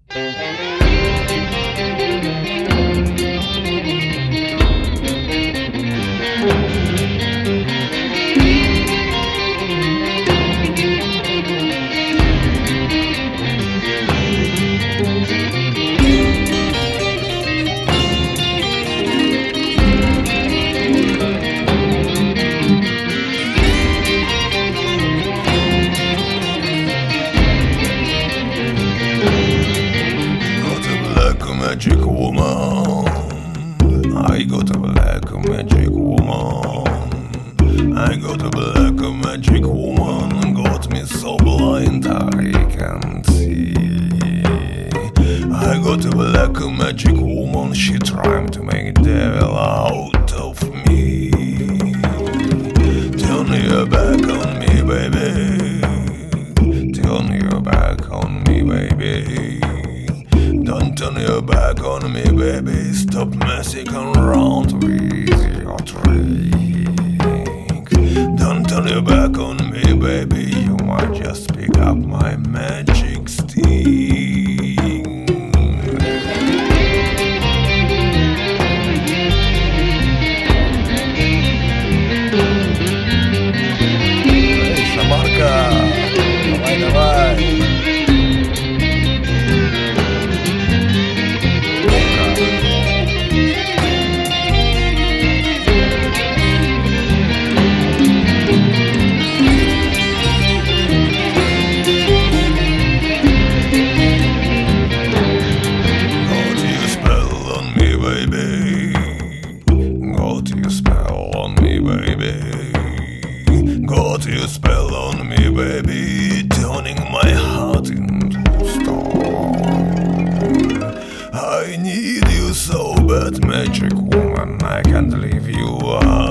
Magic woman, I got a black magic woman. I got a black magic woman, got me so blind I can't see. I got a black magic woman, she trying to make devil out of me. Turn your back on me, baby. Turn your back on me, baby. Don't turn your back on me, baby. Stop messing around with your trick. Don't turn your back on me, baby. You might just pick up my magic stick. Got your spell on me, baby. Got your spell on me, baby. Turning my heart into stone. I need you so bad, magic woman. I can't leave you out.